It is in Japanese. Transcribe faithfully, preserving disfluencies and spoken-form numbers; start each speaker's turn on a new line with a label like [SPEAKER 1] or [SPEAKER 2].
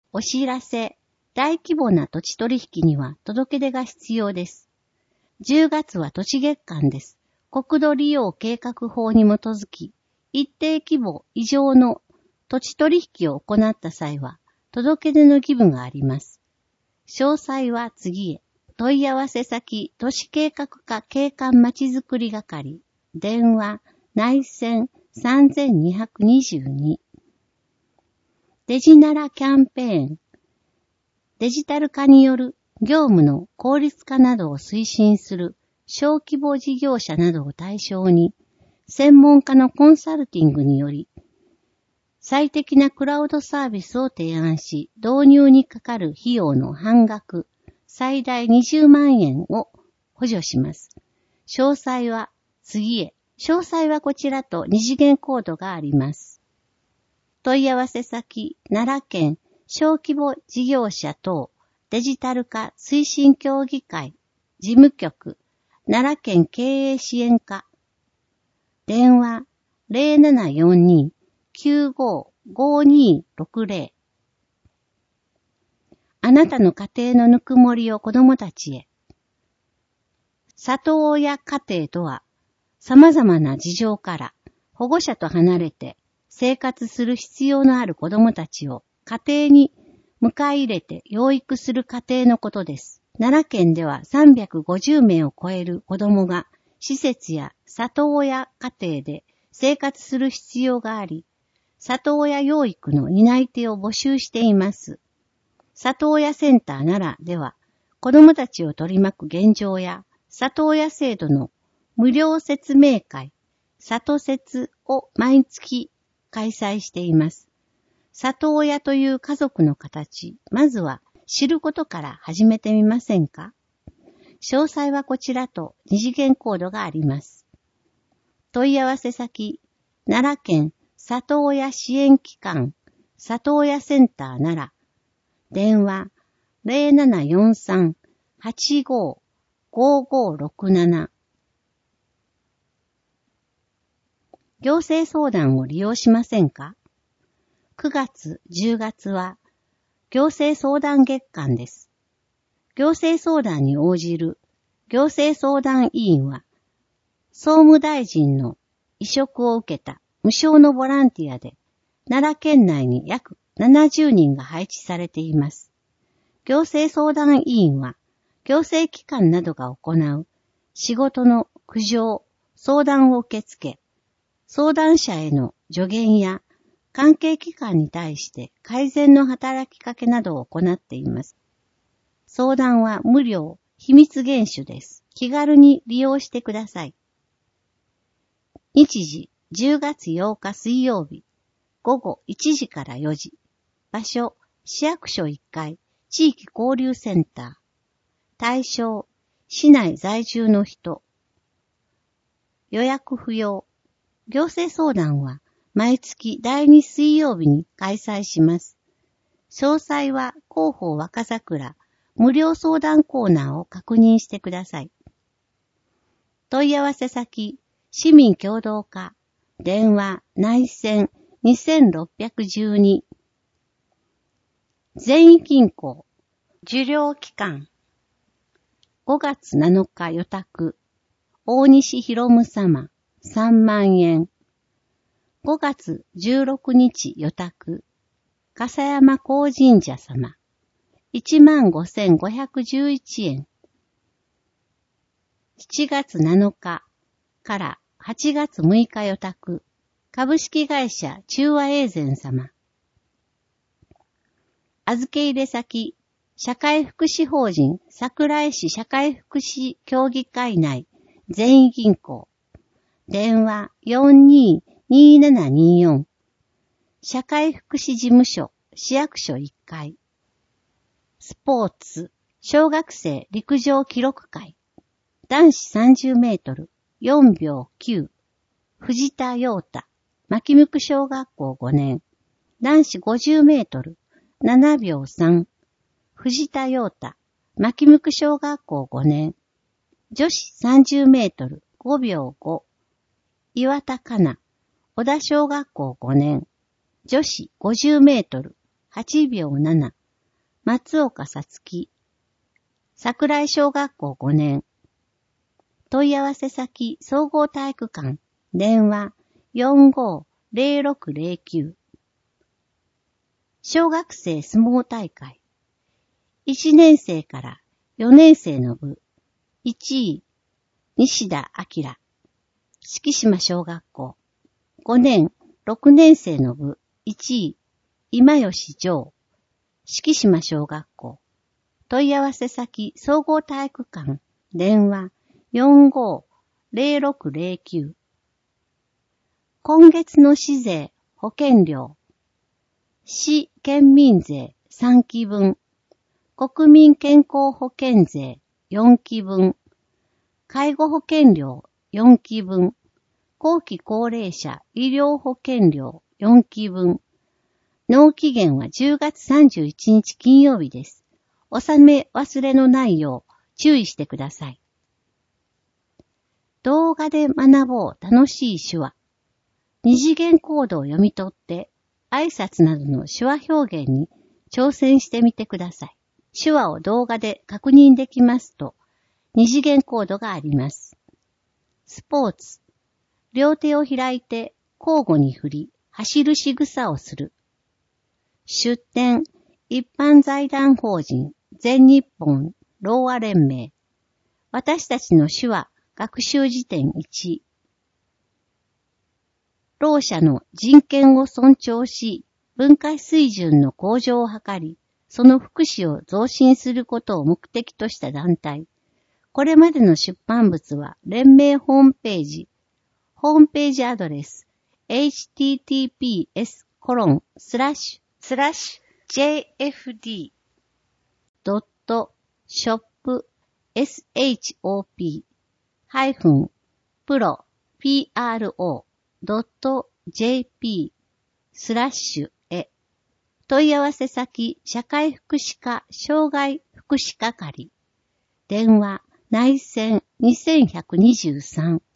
[SPEAKER 1] お知らせ。大規模な土地取引には届け出が必要です。じゅうがつは土地月間です。国土利用計画法に基づき、一定規模以上の土地取引を行った際は、届け出の義務があります。詳細は次へ。問い合わせ先、都市計画課景観まちづくり係。電話、内線さんにーにーに。デジナラキャンペーン。デジタル化による業務の効率化などを推進する小規模事業者などを対象に、専門家のコンサルティングにより、最適なクラウドサービスを提案し、導入にかかる費用の半額、最大にじゅうまんえんを補助します。詳細は次へ。詳細はこちらと二次元コードがあります。問い合わせ先、奈良県小規模事業者等デジタル化推進協議会事務局奈良県経営支援課電話 ゼロななよんに きゅうご ごにろくゼロ あなたの家庭のぬくもりを子どもたちへ。里親家庭とは様々な事情から保護者と離れて生活する必要のある子どもたちを家庭に迎え入れて養育する家庭のことです。奈良県ではさんびゃくごじゅうめいを超える子どもが施設や里親家庭で生活する必要があり、里親養育の担い手を募集しています。里親センター奈良では子どもたちを取り巻く現状や里親制度の無料説明会、里説を毎月開催しています。里親という家族の形、まずは知ることから始めてみませんか？詳細はこちらと二次元コードがあります。問い合わせ先、奈良県里親支援機関、里親センター奈良、電話 ゼロななよんさん はちご ごごろくなな。行政相談を利用しませんか？くがつ、じゅうがつは行政相談月間です。行政相談に応じる行政相談委員は、総務大臣の委嘱を受けた無償のボランティアで、奈良県内に約ななじゅうにんが配置されています。行政相談委員は、行政機関などが行う仕事の苦情、相談を受け付け、相談者への助言や関係機関に対して改善の働きかけなどを行っています。相談は無料、秘密厳守です。気軽に利用してください。日時、じゅうがつようか水曜日、ごごいちじからよじ。場所、市役所いっかい、地域交流センター。対象、市内在住の人。予約不要。行政相談は毎月だいに水曜日に開催します。詳細は広報若桜無料相談コーナーを確認してください。問い合わせ先、市民協働課、電話内線にせんろっぴゃくじゅうに。全域銀行、受領期間。ごがつなのか予託、大西博夢様、さんまんえん。ごがつじゅうろくにち予託、笠山高神社様、いちまんごせんごひゃくじゅういちえん。しちがつなのかからはちがつむいか予託、株式会社中和永善様。預け入れ先、社会福祉法人桜井市社会福祉協議会内全員銀行。電話よんにーにーななにーよん。社会福祉事務所市役所いっかい。スポーツ小学生陸上記録会。男子さんじゅうメートルよんびょうきゅう。藤田陽太牧向小学校ごねん。男子ごじゅうメートルななびょうさん。藤田陽太牧向小学校ごねん。女子さんじゅうメートルごびょうご。岩田かな小田小学校ごねん。女子ごじゅうメートルはちびょうなな。 松岡さつき、桜井小学校ごねん。問い合わせ先、総合体育館、電話 よんごーぜろろくぜろきゅう。小学生相撲大会。いちねん生からよねん生の部。いちい、西田明。敷島小学校。ごねん、ろくねん生の部。いちい、今吉城。敷島小学校。問い合わせ先、総合体育館。電話よんごーぜろろくぜろきゅう。今月の市税、保険料。市県民税さんきぶん。国民健康保険税よんきぶん。介護保険料よんきぶん。後期高齢者医療保険料よんきぶん。納期限はじゅうがつさんじゅういちにち金曜日です。納め忘れのないよう注意してください。動画で学ぼう楽しい手話。二次元コードを読み取って挨拶などの手話表現に挑戦してみてください。手話を動画で確認できますと二次元コードがあります。スポーツ。両手を開いて交互に振り、走る仕草をする。出展。一般財団法人全日本ろうあ連盟。私たちの手話学習辞典いち。ろう者の人権を尊重し、文化水準の向上を図り、その福祉を増進することを目的とした団体。これまでの出版物は連盟ホームページ、ホームページアドレス、エイチティーティーピーエスコロンスラッシュスラッシュジェイエフディードットショップエスエイチオーピーハイフンプロピーアールオードットジェイピースラッシュへ。問い合わせ先社会福祉課障害福祉係。電話内線にせんひゃくにじゅうさん。